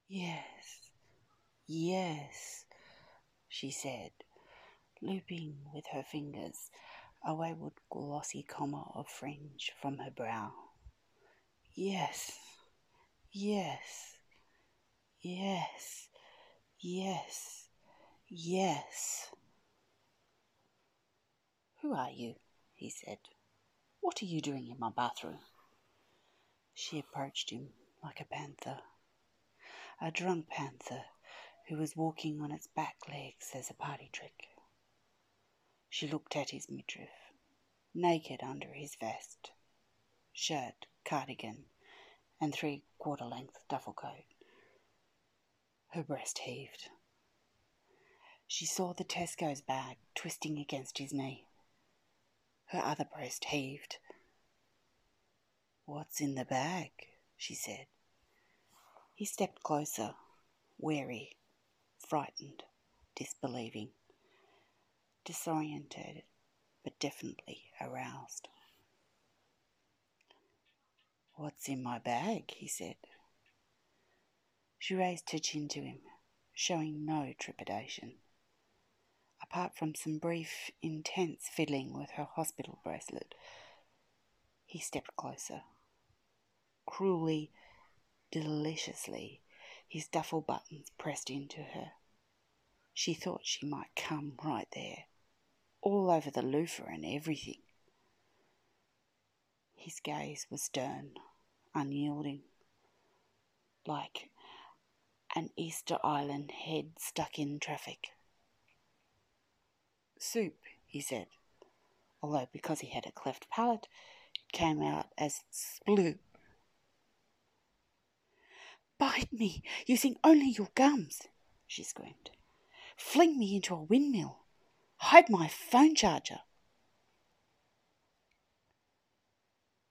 Yes, yes, she said, looping with her fingers a wayward glossy comma of fringe from her brow. Yes, yes, yes, yes, yes. Who are you? He said. What are you doing in my bathroom? She approached him like a panther, a drunk panther who was walking on its back legs as a party trick. She looked at his midriff, naked under his vest, shirt, cardigan, and 3/4 length duffel coat. Her breast heaved. She saw the Tesco's bag twisting against his knee. Her other breast heaved. What's in the bag? She said. He stepped closer, wary, frightened, disbelieving, disorientated, but definitely aroused. What's in my bag? He said. She raised her chin to him, showing no trepidation, apart from some brief, intense fiddling with her hospital bracelet. He stepped closer. Cruelly, deliciously, his duffel buttons pressed into her. She thought she might come right there, all over the loofah and everything. His gaze was stern, unyielding, like an Easter Island head stuck in traffic. Soup, he said, although because he had a cleft palate, it came out as sploop. Bite me, using only your gums, she screamed. Fling me into a windmill. Hide my phone charger.